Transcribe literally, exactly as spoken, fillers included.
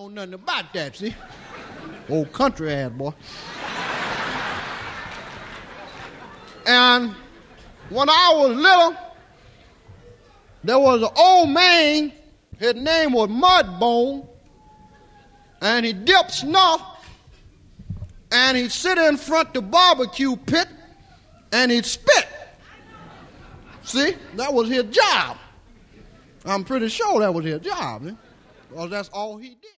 know nothing about that, see? Old country ass boy. And when I was little, there was an old man, his name was Mudbone, and he dipped snuff, and he'd sit in front of the barbecue pit, and he'd spit. See, that was his job. I'm pretty sure that was his job, eh? Because that's all he did.